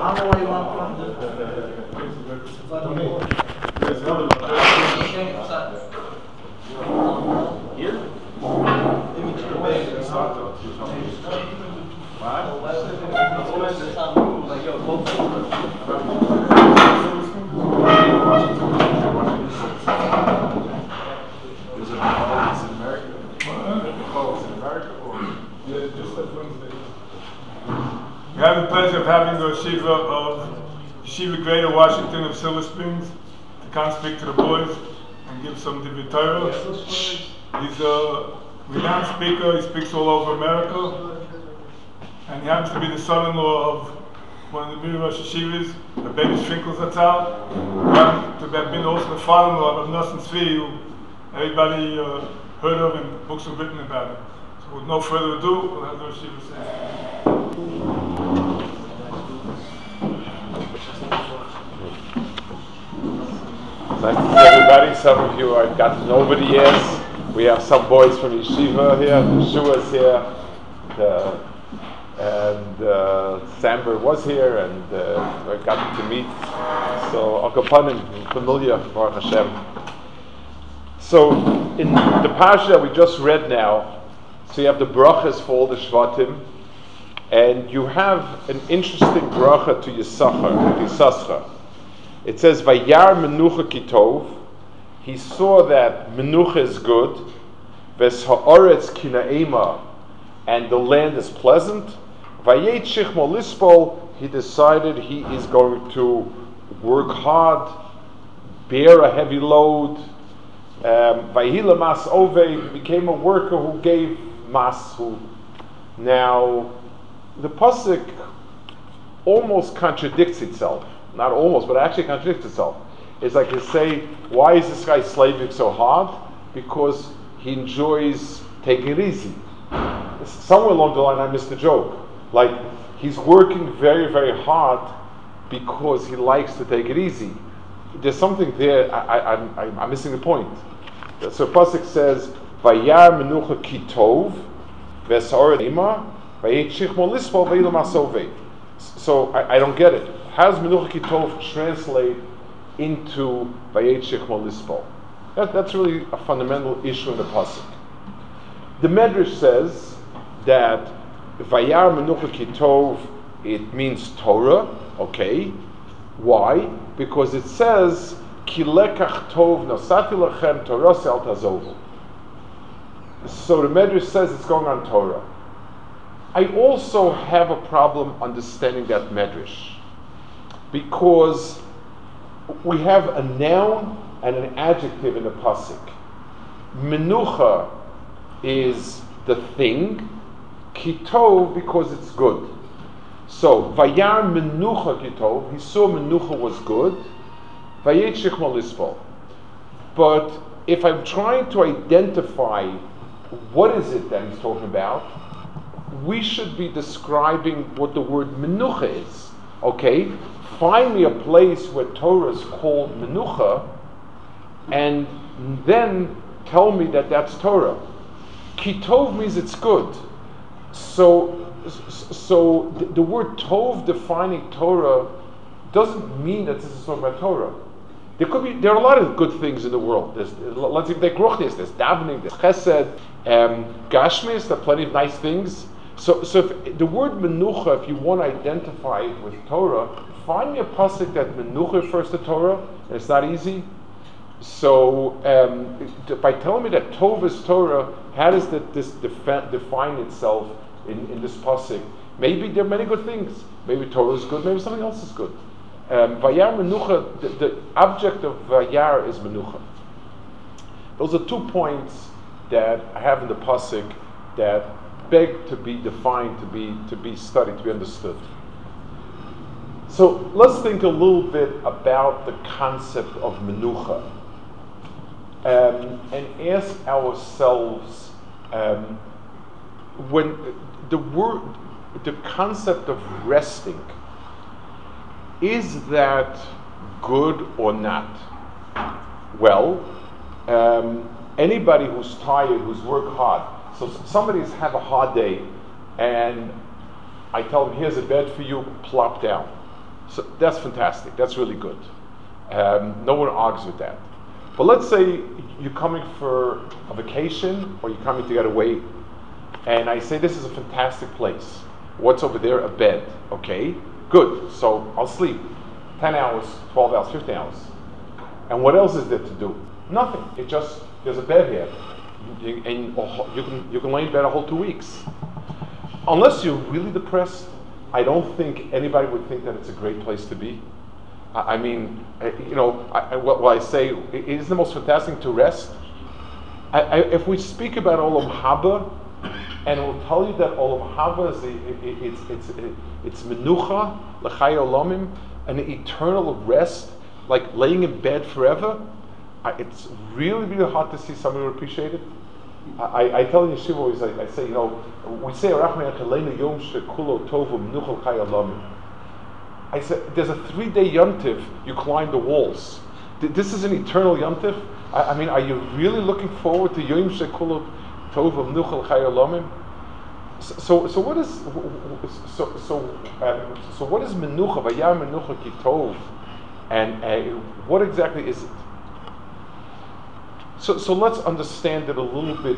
don't know why you want to There's another one. Here? There's a Republicans in America. Republicans in America, or just like Wednesday. We have the pleasure of having the Yeshiva of Yeshiva Greater Washington of Silver Springs to come speak to the boys and give some Divrei Torah. He's a renowned speaker. He speaks all over America, and he happens to be the son-in-law of one of the Mir Rosh Yeshivas, the Benish Finkel Zatzal, who happens to have been also the father-in-law of Nosson Tzvi, who everybody heard of and books have written about it. So with no further ado, we'll have the Yeshiva say. Nice to see everybody. Some of you I've gotten to know over the years. We have some boys from Yeshiva here, Yeshua's here, and Samber was here, and I've gotten to meet. So Al Kapanim, familiar, Baruch Hashem. So in the parsha that we just read now, so you have the brachas for all the Shvatim, and you have an interesting bracha to Yisachar. It says, Vayar menucha kitov, he saw that menucha is good, ves ha'oretz kina'ema, and the land is pleasant. Vayet shichmo lispol, he decided he is going to work hard, bear a heavy load. Vayhila mas ove, he became a worker who gave mas. Now, the pasuk almost contradicts itself. Not almost, but actually contradicts itself. It's like to say, why is this guy slaving so hard? Because he enjoys taking it easy. Somewhere along the line I missed the joke. Like, he's working very, very hard because he likes to take it easy. There's something there, I'm missing the point. So pasuk says, Vayar menucha kitov, v'sa'or ema, vayet shichmo lispol, v'yilam asovei. So I don't get it. How does Menucha Kitov translate into Vayet Shichmo Lispol? That's really a fundamental issue in the pasuk. The Medrash says that Vayar Menucha Kitov, it means Torah. Okay, why? Because it says Ki lekach tov nosati lachem Torah al tazovu. So the Medrash says it's going on Torah. I also have a problem understanding that Medrash, because we have a noun and an adjective in the pasuk. Menucha is the thing, kitov because it's good. So vayar menucha kitov, he saw menucha was good. Vayet shichmo lispol. But if I'm trying to identify what is it that he's talking about, we should be describing what the word menucha is. Okay? Find me a place where Torah is called menucha, and then tell me that that's Torah. Kitov means it's good. So the word tov defining Torah doesn't mean that this is talking about Torah. There are a lot of good things in the world. There's davening, there's chesed, gashmis, there are plenty of nice things. So if the word menucha, if you want to identify it with Torah, find me a pasuk that menucha refers to Torah, and it's not easy. So by telling me that tov is Torah, how does this define itself in this pasuk? Maybe there are many good things. Maybe Torah is good, maybe something else is good. Vayar menucha, the object of vayar is menucha. Those are 2 points that I have in the pasuk that beg to be defined, to be studied, to be understood. So let's think a little bit about the concept of menucha, and ask ourselves, when the concept of resting, is that good or not? Well, anybody who's tired, who's worked hard, so somebody's have a hard day, and I tell them, here's a bed for you, plop down. So that's fantastic. That's really good. No one argues with that. But let's say you're coming for a vacation or you're coming to get away, and I say this is a fantastic place. What's over there? A bed. Okay, good. So I'll sleep 10 hours, 12 hours, 15 hours. And what else is there to do? Nothing. It just, there's a bed here. And you can lay in bed a whole 2 weeks. Unless you're really depressed, I don't think anybody would think that it's a great place to be. I mean, what I say, it is the most fantastic to rest. If we speak about Olam Haba, and we'll tell you that Olam Haba is it's menucha l'chai olamim, an eternal rest, like laying in bed forever. It's really, really hard to see someone who appreciate it. I tell in yeshiva always, I say, we say Arachmei Achalenu Yom Shekulo Tovu Menucha L'chai olamim. I said, there's a 3-day yontif, you climb the walls. This is an eternal yontif? I mean, are you really looking forward to Yom Shekulo Tovu Menucha L'chai olamim? So what is menucha? Vayam menucha ki tov, and what exactly is it? So let's understand it a little bit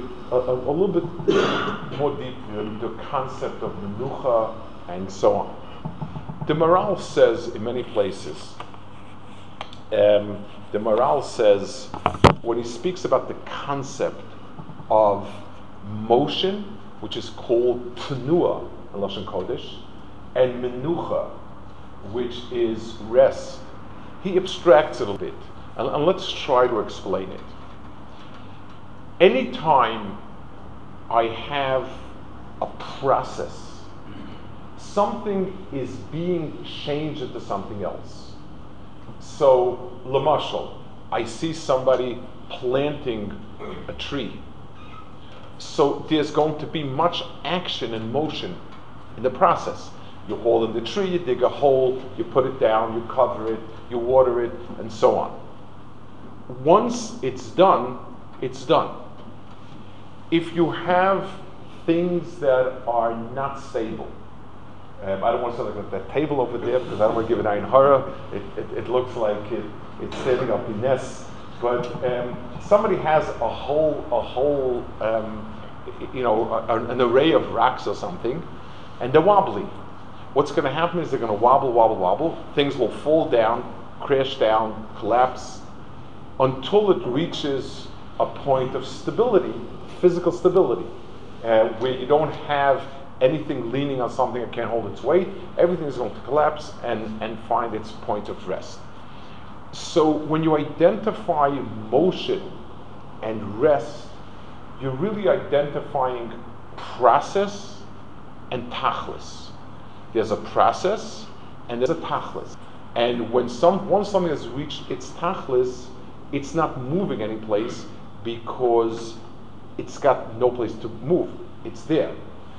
more deeply, the concept of menucha and so on. The Maral says in many places. The Maral says when he speaks about the concept of motion, which is called Tnua in Lashon Kodesh, and Menucha, which is rest. He abstracts it a bit, and let's try to explain it. Anytime I have a process, something is being changed into something else. So, Lamashal, I see somebody planting a tree. So there's going to be much action and motion in the process. You haul in the tree, you dig a hole, you put it down, you cover it, you water it, and so on. Once it's done, it's done. If you have things that are not stable, I don't want to say like that table over there because I don't want to give it ayin hara. It looks like it's standing up in nest. But somebody has a whole an array of rocks or something, and they're wobbly. What's going to happen is they're going to wobble. Things will fall down, crash down, collapse, until it reaches a point of stability, physical stability, where you don't have anything leaning on something that can't hold its weight. Everything is going to collapse and find its point of rest. So when you identify motion and rest, you're really identifying process and tachlis. There's a process and there's a tachlis. And once something has reached its tachlis, it's not moving any place because it's got no place to move. It's there.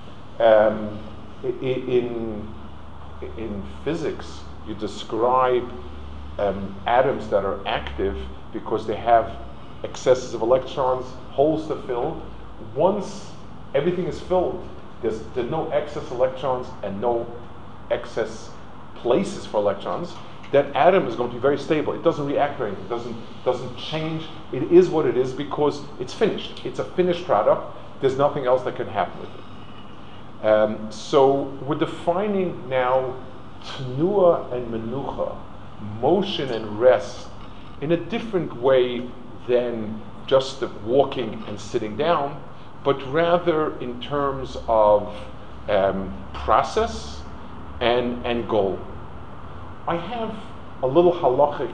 In physics, you describe atoms that are active because they have excesses of electrons, holes to fill. Once everything is filled, there's no excess electrons and no excess places for electrons. That atom is going to be very stable. It doesn't react or anything. It doesn't change. It is what it is because it's finished. It's a finished product. There's nothing else that can happen with it. So we're defining now Tnua and Menucha, motion and rest, in a different way than just the walking and sitting down, but rather in terms of process and goal. I have a little halachic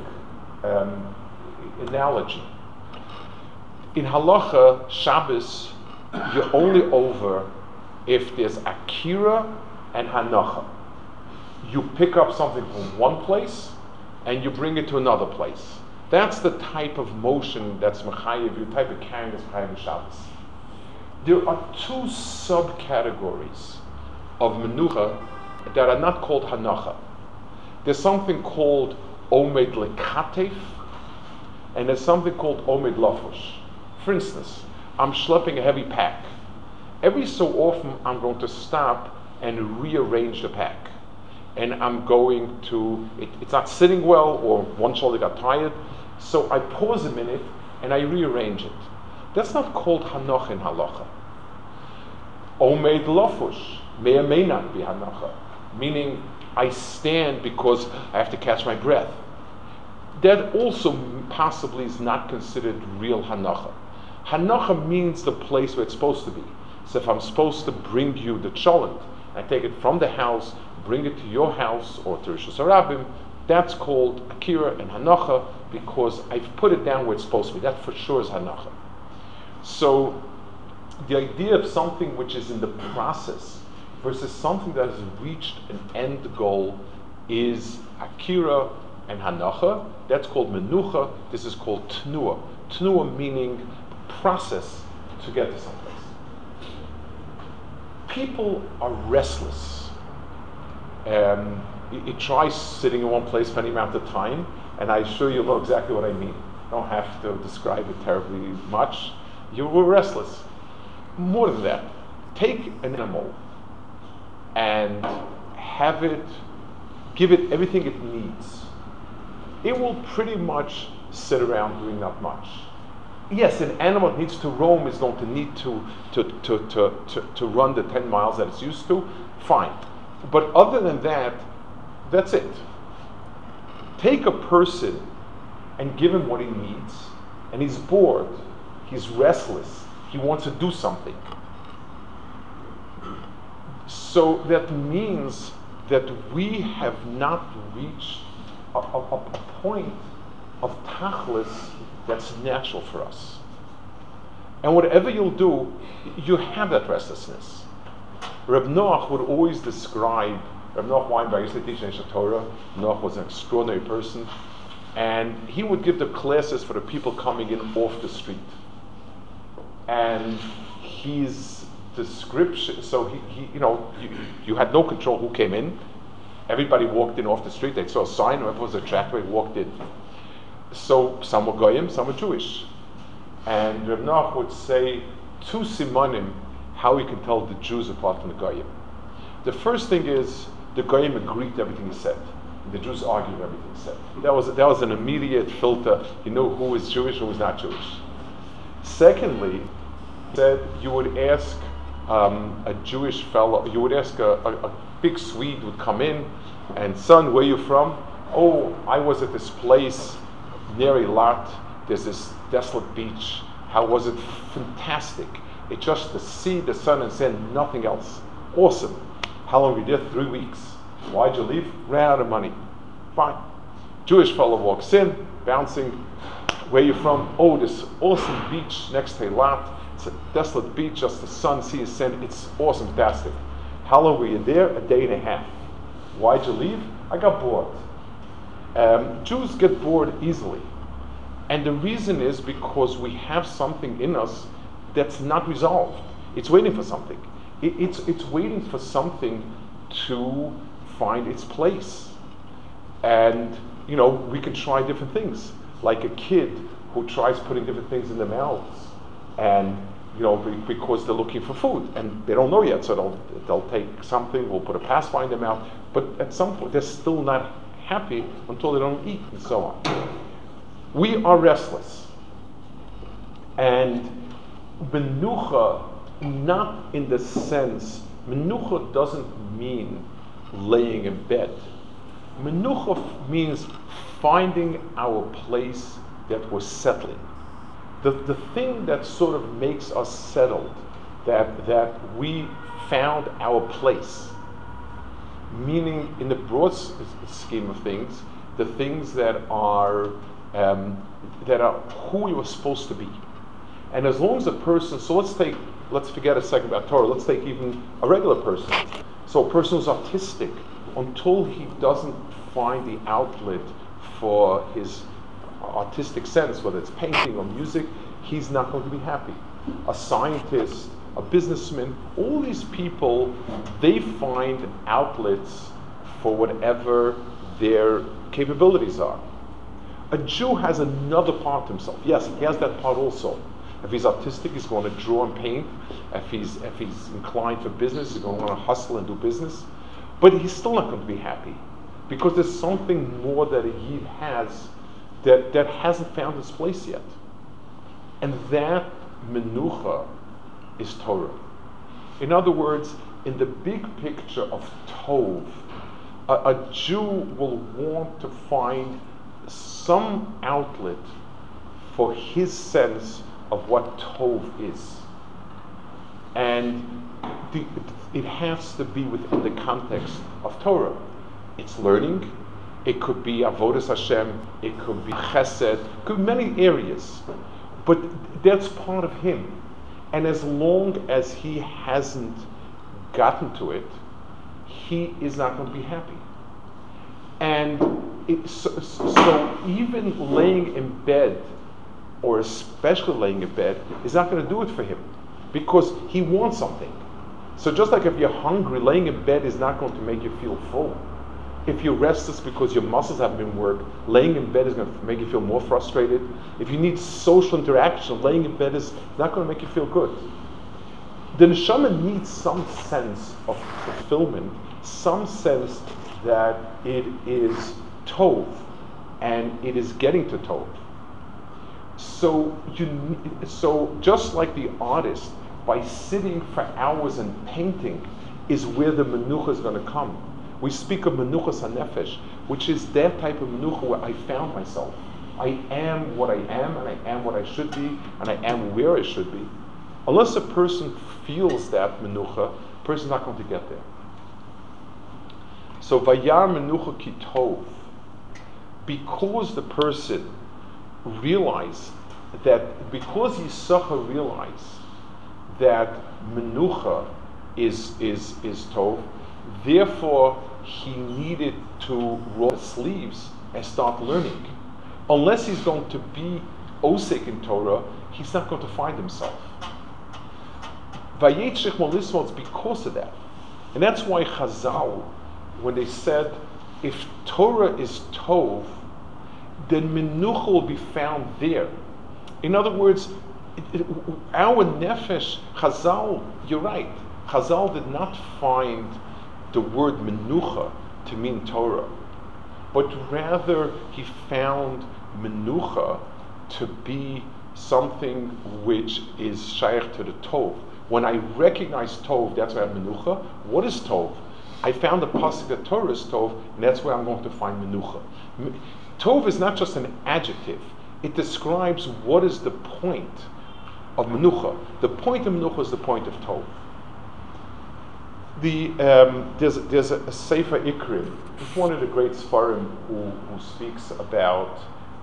analogy. In halacha, Shabbos, you're only over if there's akira and hanacha. You pick up something from one place and you bring it to another place. That's the type of motion that's mechayev, the type of carrying that's mechayev Shabbos. There are two subcategories of menucha that are not called hanacha. There's something called omed lekatef, and there's something called omed lafush. For instance, I'm schlepping a heavy pack. Every so often, I'm going to stop and rearrange the pack. and I'm going to, it's not sitting well, or one shoulder got tired, so I pause a minute and I rearrange it. That's not called hanocha in halacha. Omeid lofush may or may not be hanocha, meaning I stand because I have to catch my breath. That also possibly is not considered real hanocha. Hanocha means the place where it's supposed to be. So if I'm supposed to bring you the cholent, I take it from the house, bring it to your house or to Rishus Harabim, that's called akira and hanocha because I've put it down where it's supposed to be. That for sure is hanocha. So the idea of something which is in the process versus something that has reached an end goal is akira and hanocha. That's called menucha. This is called tnua. Tnua meaning process to get to someplace. People are restless. You try sitting in one place for any amount of time, and I'm sure you'll know exactly what I mean. I don't have to describe it terribly much. You were restless. More than that, take an animal and give it everything it needs. It will pretty much sit around doing not much. Yes, an animal that needs to roam is going to need to run the 10 miles that it's used to, fine. But other than that, that's it. Take a person and give him what he needs, and he's bored, he's restless, he wants to do something. So that means that we have not reached a point of tachlis that's natural for us. And whatever you'll do, you have that restlessness. Reb Noach would always describe, Reb Noach Weinberg used to teach in Torah. Noach was an extraordinary person, and he would give the classes for the people coming in off the street. And his description, so he you had no control who came in. Everybody walked in off the street. They saw a sign, whoever was attracted, walked in. So some were Goyim, some were Jewish. And Reb Noach would say two simanim how we can tell the Jews apart from the Goyim. The first thing is the Goyim agreed to everything he said. The Jews argued with everything he said. That was an immediate filter. You know who is Jewish, who is not Jewish. Secondly, that you would ask a Jewish fellow, you would ask a big Swede would come in, and son, where are you from? Oh, I was at this place near Eilat. There's this desolate beach. How was it? Fantastic. It's just the sea, the sun, and sand, nothing else. Awesome. How long were you there? 3 weeks. Why'd you leave? Ran out of money. Fine. Jewish fellow walks in, bouncing. Where are you from? Oh, this awesome beach next to Eilat. It's a desolate beach, just the sun, sea, sand. It's awesome, fantastic. How long were you there? 1.5 days. Why'd you leave? I got bored. Jews get bored easily. And the reason is because we have something in us that's not resolved. It's waiting for something. It's waiting for something to find its place. And, we can try different things. Like a kid who tries putting different things in their mouths. And, because they're looking for food. And they don't know yet, so they'll take something, we'll put a pacifier in their mouth. But at some point, they're still not happy until they don't eat, and so on. We are restless. And menucha, not in the sense, menucha doesn't mean laying in bed. Menucha means finding our place that we're settling. The thing that sort of makes us settled, that we found our place. Meaning, in the broad scheme of things, the things that are who we were supposed to be. And as long as a person, so let's forget a second about Torah, let's take even a regular person. So a person who's autistic, until he doesn't find the outlet for his artistic sense, whether it's painting or music, he's not going to be happy. A scientist, a businessman, all these people, they find outlets for whatever their capabilities are. A Jew has another part to himself. Yes, he has that part also. If he's artistic, he's going to draw and paint. If he's inclined for business, he's going to want to hustle and do business. But he's still not going to be happy, because there's something more that a Yid has that hasn't found its place yet. And that menucha is Torah. In other words, in the big picture of Tov, a Jew will want to find some outlet for his sense of what Tov is. And it has to be within the context of Torah. It's learning, it could be Avodas Hashem, it could be Chesed, it could be many areas. But that's part of him. And as long as he hasn't gotten to it, he is not going to be happy. And so even laying in bed, or especially laying in bed, is not going to do it for him, because he wants something. So just like if you're hungry, laying in bed is not going to make you feel full. If you're restless because your muscles haven't been worked, laying in bed is going to make you feel more frustrated. If you need social interaction, laying in bed is not going to make you feel good. The neshama needs some sense of fulfillment, some sense that it is tov, and it is getting to tov. So just like the artist, by sitting for hours and painting, is where the menucha is going to come. We speak of menuchas hanefesh, which is that type of menucha where I found myself. I am what I am, and I am what I should be, and I am where I should be. Unless a person feels that menucha, a person's not going to get there. So vayar menucha ki tov, because the person realized that, because Yisachar realized that menucha is tov, therefore he needed to roll his sleeves and start learning. Unless he's going to be osek in Torah, he's not going to find himself. Vayetshech Molismo, it's because of that. And that's why Chazal, when they said, if Torah is tov, then menucha will be found there. In other words, our nefesh, Chazal, you're right, Chazal did not find the word menucha to mean Torah, but rather he found menucha to be something which is shaykh to the tov. When I recognize tov, that's why I have menucha. What is tov? I found the pasuk that Torah is tov, and that's where I'm going to find menucha. Tov is not just an adjective. It describes what is the point of menucha. The point of menucha is the point of tov. There's a Sefer Ikrim. It's one of the great Sfarim who speaks about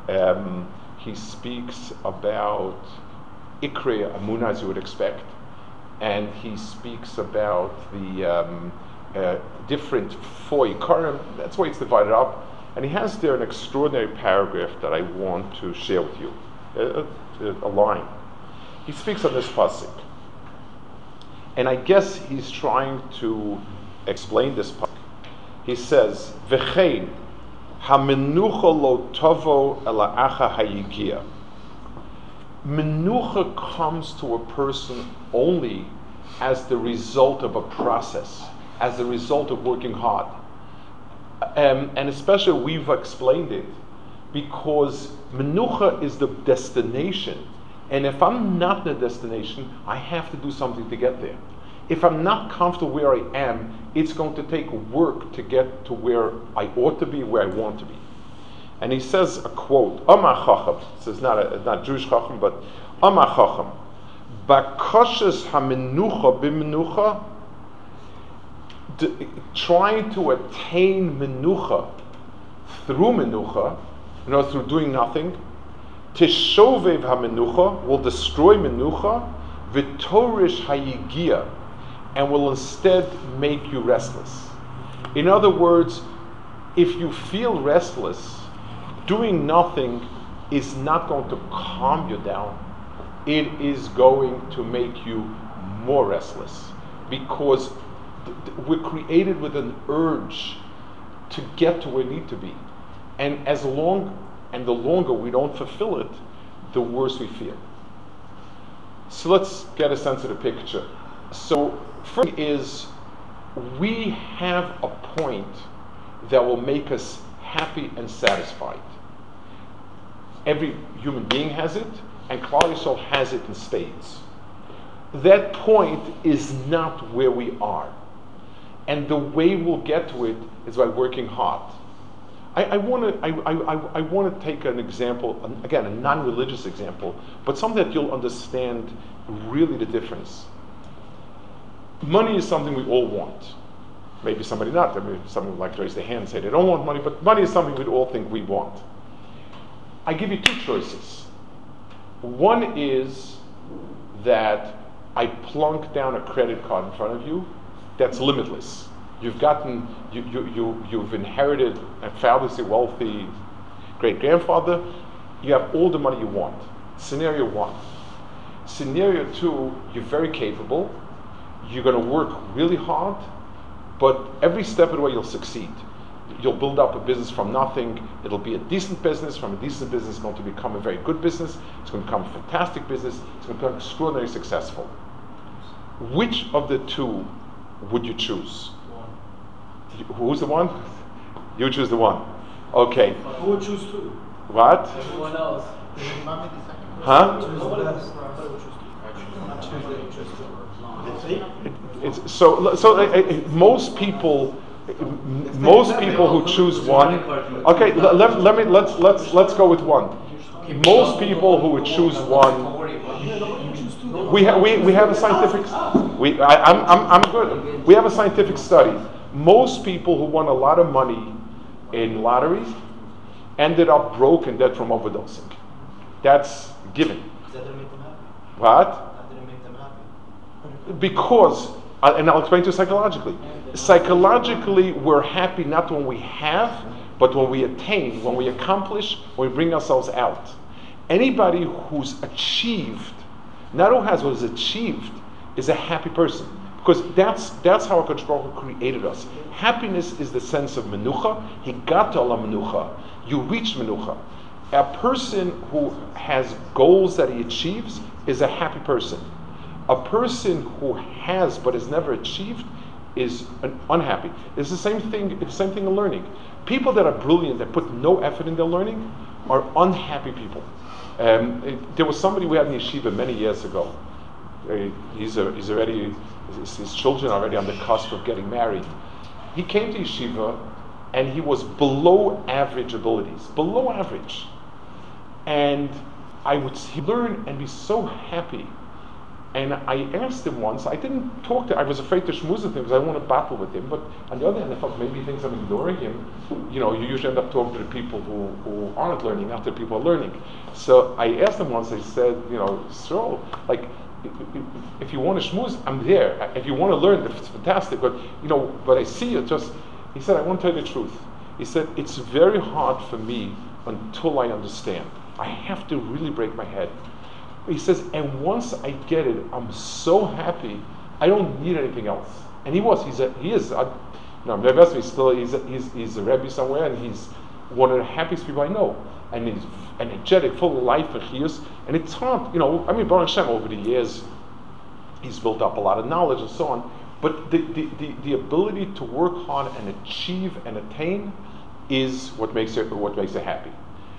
Ikrei Amunah, as you would expect, and he speaks about the different four Ikarim. That's why it's divided up, and he has there an extraordinary paragraph that I want to share with you. A line. He speaks on this pasuk. And I guess he's trying to explain this part. He says, "V'chein hamenucha lo tovo ela acha hayigia." Menucha comes to a person only as the result of a process, as the result of working hard. And especially we've explained it because menucha is the destination. And if I'm not the destination, I have to do something to get there. If I'm not comfortable where I am, it's going to take work to get to where I ought to be, where I want to be. And he says a quote, Amar Chacham, so it's not Jewish Chacham, but Amar Chacham, Bakoshes hamenucha b'menucha, trying to attain menucha through menucha, through doing nothing, Tishovev hamenucha will destroy menucha, v'torish hayigia, and will instead make you restless. In other words, if you feel restless, doing nothing is not going to calm you down. It is going to make you more restless, because we're created with an urge to get to where we need to be, and the longer we don't fulfill it, the worse we feel. So let's get a sense of the picture. So first is we have a point that will make us happy and satisfied. Every human being has it, and Klal Yisrael has it in spades. That point is not where we are. And the way we'll get to it is by working hard. I want to take an example, again, a non-religious example, but something that you'll understand really the difference. Money is something we all want. Maybe somebody not. I mean, somebody would like to raise their hand and say they don't want money, but money is something we all think we want. I give you two choices. One is that I plunk down a credit card in front of you that's limitless. You've gotten, you've inherited a fabulously wealthy great-grandfather. You have all the money you want. Scenario one. Scenario two, you're very capable. You're going to work really hard, but every step of the way you'll succeed. You'll build up a business from nothing. It'll be a decent business. From a decent business, it's going to become a very good business. It's going to become a fantastic business. It's going to become extraordinarily successful. Which of the two would you choose? Who's the one? You choose the one. Okay. Who would choose two? What? Everyone else. Huh? Most people who choose one. Okay, let's go with one. Most people who would choose one. We have a scientific. I'm good. We have a scientific study. Most people who won a lot of money in lotteries ended up broke and dead from overdosing. That's given. That didn't make them happy. What? That didn't make them happy. Because, and I'll explain to you psychologically. Psychologically, we're happy not when we have, but when we attain, when we accomplish, when we bring ourselves out. Anybody who's achieved, not who has, what is achieved, is a happy person. Because that's how HaKadosh Baruch Hu created us. Happiness is the sense of menucha. Higata ala menucha. You reach menucha. A person who has goals that he achieves is a happy person. A person who has but has never achieved is unhappy. It's the same thing. It's the same thing in learning. People that are brilliant, that put no effort in their learning, are unhappy people. There was somebody we had in yeshiva many years ago. He's already, his children are already on the cusp of getting married. He came to yeshiva, and he was below average abilities, below average. And he'd learn and be so happy. And I asked him once, I didn't talk to him, I was afraid to schmooze with him because I want to battle with him, but on the other hand, I thought maybe he thinks I'm ignoring him. You know, you usually end up talking to the people who aren't learning, not the people who are learning. So I asked him once, I said, you know, so, like, if you want to schmooze, I'm there. If you want to learn, it's fantastic, but, you know, but I see it just, he said, I want to tell you the truth. He said, it's very hard for me until I understand. I have to really break my head. He says, and once I get it, I'm so happy, I don't need anything else. And he's a Rebbe somewhere, and he's one of the happiest people I know. And he's energetic, full of life and chiyus. And it's hard, you know, I mean, Baruch Hashem, over the years, he's built up a lot of knowledge and so on. But the ability to work hard and achieve and attain is what makes it happy.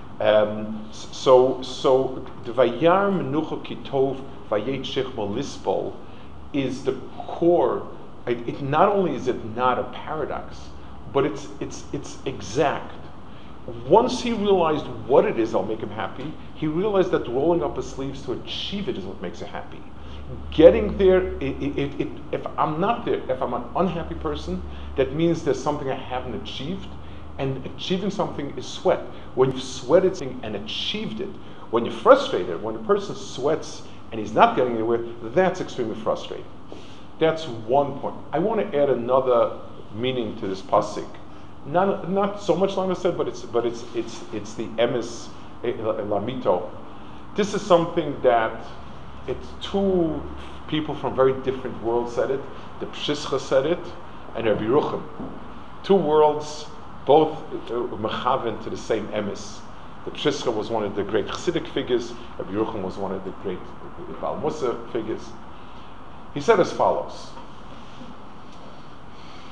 So the Vayar Menucha Kitov Vayet Shechmo Lispol is the core. It not only is it not a paradox, but it's exact. Once he realized what it is that'll make him happy, he realized that rolling up his sleeves to achieve it is what makes him happy. Getting there, if I'm not there, if I'm an unhappy person, that means there's something I haven't achieved. And achieving something is sweat. When you've sweated and achieved it, when you're frustrated, when a person sweats and he's not getting anywhere, that's extremely frustrating. That's one point. I want to add another meaning to this pasuk. Not so much longer said, but it's the emes lamito. This is something that it's two people from very different worlds said it. The Pshischa said it, and Rabbi Yerucham. Two worlds, both mechaven to the same emes. The Pshischa was one of the great Chassidic figures. Rabbi Yerucham was one of the great Baal Musa figures. He said as follows: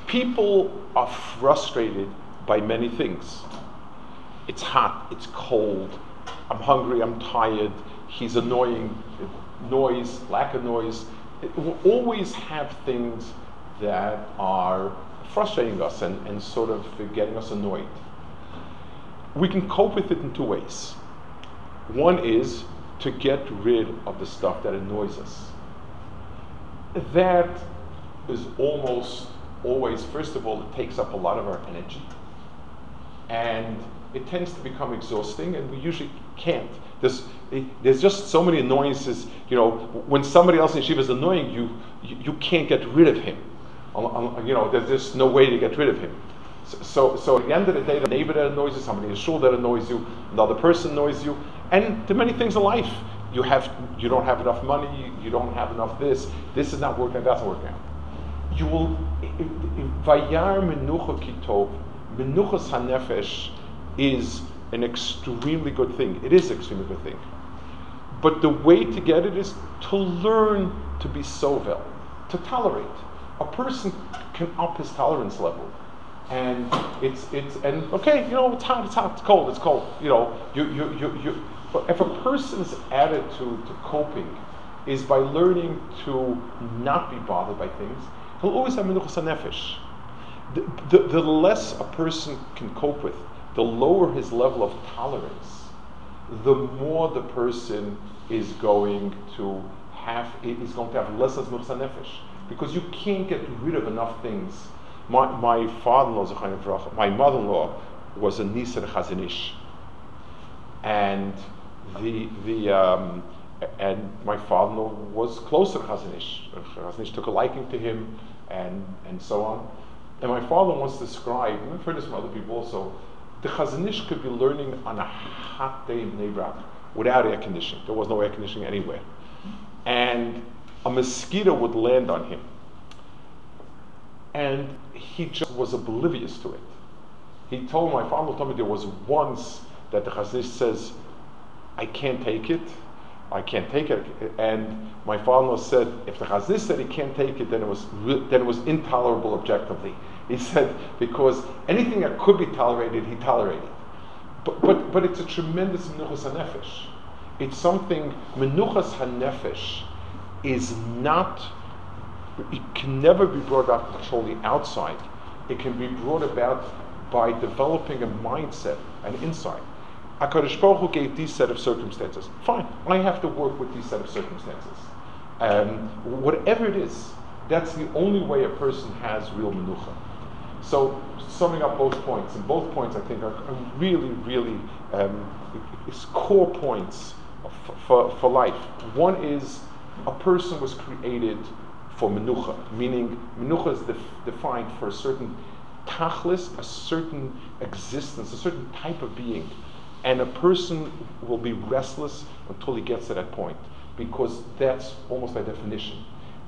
People are frustrated by many things. It's hot, it's cold, I'm hungry, I'm tired, he's annoying, noise, lack of noise. We'll always have things that are frustrating us and sort of getting us annoyed. We can cope with it in two ways. One is to get rid of the stuff that annoys us. That is almost always, first of all, it takes up a lot of our energy. And it tends to become exhausting, and we usually can't. There's just so many annoyances. You know, when somebody else in yeshiva is annoying you, you can't get rid of him. You know, there's just no way to get rid of him. So at the end of the day, the neighbor that annoys you, somebody in the shul that annoys you, another person annoys you, and there are many things in life. You don't have enough money, you don't have enough this is not working out, that's not working out. You will, vayar menucha kitov, menuchas hanefesh is an extremely good thing. It is an extremely good thing. But the way to get it is to learn to be sovel, to tolerate. A person can up his tolerance level. And it's okay, you know, it's hot, it's cold. You know, but if a person's attitude to coping is by learning to not be bothered by things, he'll always have menuchas hanefesh. The less a person can cope with, the lower his level of tolerance, the more the person is going to have less menuchas hanefesh, because you can't get rid of enough things. My father-in-law, my mother-in-law was a niece of Chazon Ish, and and my father-in-law was close to Chazon Ish. Chazon Ish took a liking to him, and so on. And my father once described, and I've heard this from other people also, the Chazon Ish could be learning on a hot day in Bnei Brak without air conditioning. There was no air conditioning anywhere, and a mosquito would land on him. And he just was oblivious to it. My father told me there was once that the Chazon Ish says, I can't take it. And my father said, if the Chazon Ish said he can't take it, then it was intolerable objectively. He said, because anything that could be tolerated, he tolerated. But it's a tremendous menuchas hanefesh. It's something, menuchas hanefesh is not, it can never be brought about totally outside. It can be brought about by developing a mindset, an insight. HaKadosh Baruch Hu gave these set of circumstances. Fine, I have to work with these set of circumstances. Whatever it is, that's the only way a person has real menucha. So, summing up both points, and both points I think are really, really it's core points for life. One is a person was created for menucha, meaning menucha is defined for a certain tachlis, a certain existence, a certain type of being. And a person will be restless until he gets to that point, because that's almost by definition.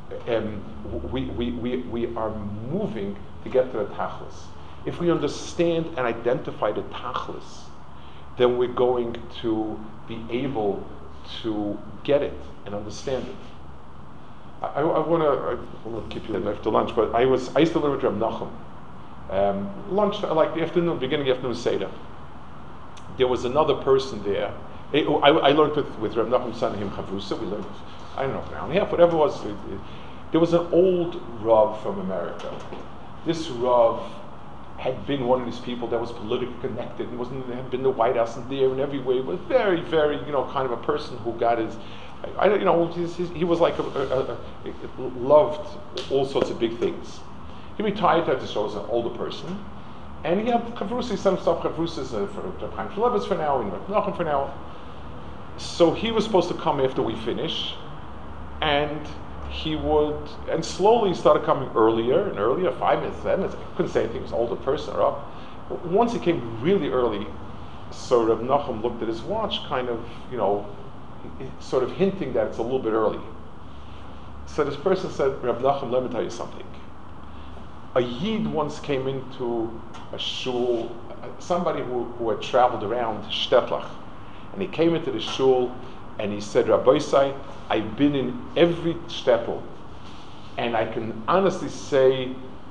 We are moving to get to the tachlis. If we understand and identify the tachlis, then we're going to be able to get it and understand it. I want to keep you after lunch, but I used to learn with Reb Nachum. Lunch, like the afternoon, beginning of the afternoon Seder. There was another person there. I learned with Reb Nachum's son, him Chavrusa. We learned, I don't know, for an hour and a half, whatever it was. There was an old Rav from America. This Rav had been one of these people that was politically connected and had been in the White House and there and everywhere. He was very, very, kind of a person who got his, he was like loved all sorts of big things. He retired to show as an older person, and he had Chavrusi, some stuff Chavrusas for Chaim Shulevitz for now, and Nachum for now. So he was supposed to come after we finish, and he would, and slowly started coming earlier and earlier, 5 minutes, 10 minutes. I couldn't say anything, he was an older person or up. Once he came really early, so Reb Nachum looked at his watch, kind of, sort of hinting that it's a little bit early. So this person said, Reb Nachum, let me tell you something. A Yid once came into a shul, somebody who had traveled around Shtetlach, and he came into the shul and he said, Rabbi Say, I've been in every shtetl, and I can honestly say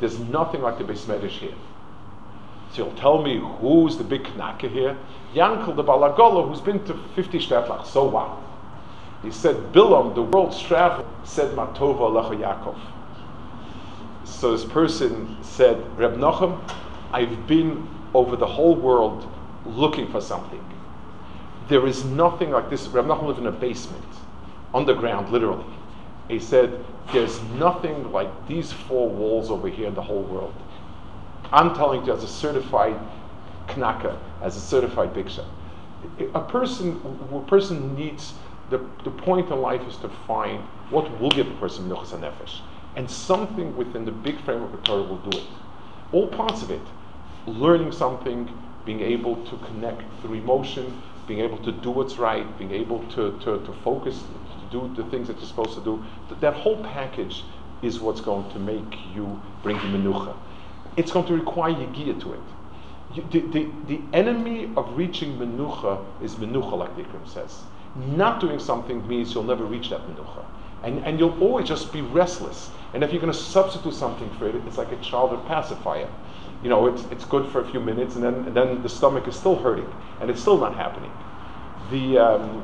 there's nothing like the Beis Medrash here. So you'll tell me who's the big knaka here? Yankel the Balagola, who's been to 50 Shtatlach, so what? He said, Bilam, the world's travel, said Matova Alecha Yaakov. So this person said, Reb Nochem, I've been over the whole world looking for something. There is nothing like this. Reb Nochem lived in a basement, underground, literally. He said, there's nothing like these 4 walls over here in the whole world. I'm telling you as a certified knaka, as a certified biksha. A person needs, the point in life is to find what will give a person menuchas hanefesh. And something within the big framework of Torah will do it. All parts of it. Learning something, being able to connect through emotion, being able to do what's right, being able to focus, to do the things that you're supposed to do. That whole package is what's going to make you bring the menucha. It's going to require yigiyah to it. The enemy of reaching menucha is menucha, like the Ikrim says. Not doing something means you'll never reach that menucha. And you'll always just be restless. And if you're going to substitute something for it, it's like a childhood pacifier. You know, it's good for a few minutes, and then the stomach is still hurting, and it's still not happening. The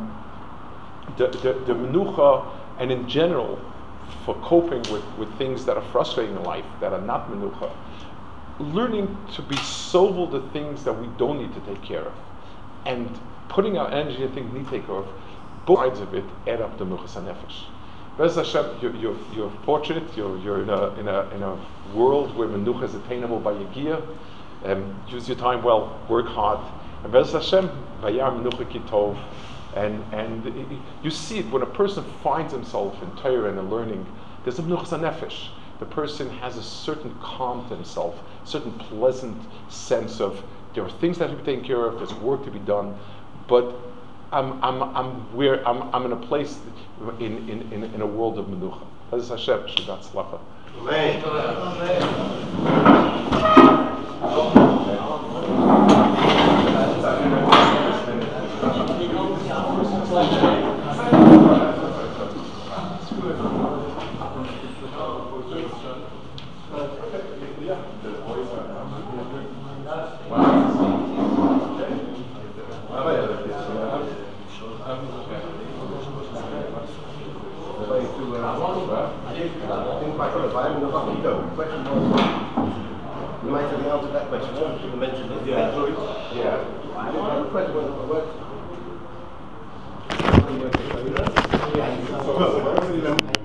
menucha, and in general, for coping with things that are frustrating in life, that are not menucha, learning to be sober the things that we don't need to take care of, and putting our energy in things we need to take care of, both sides of it add up to menuchas hanefesh. Bez Hashem, you're fortunate. You're in a world where menucha is attainable by yigiyah. Use your time well. Work hard. And Bez Hashem, vayar menucha kitov. And you see it when a person finds himself in Torah and in learning. There's a menuchas hanefesh. The person has a certain calm to himself, a certain pleasant sense of there are things that have to be taken care of. There's work to be done, but I'm in a place in a world of menucha. Bez Hashem, Shabbat Tzlacha. You might have answered that question. You mentioned it. Yeah. The question was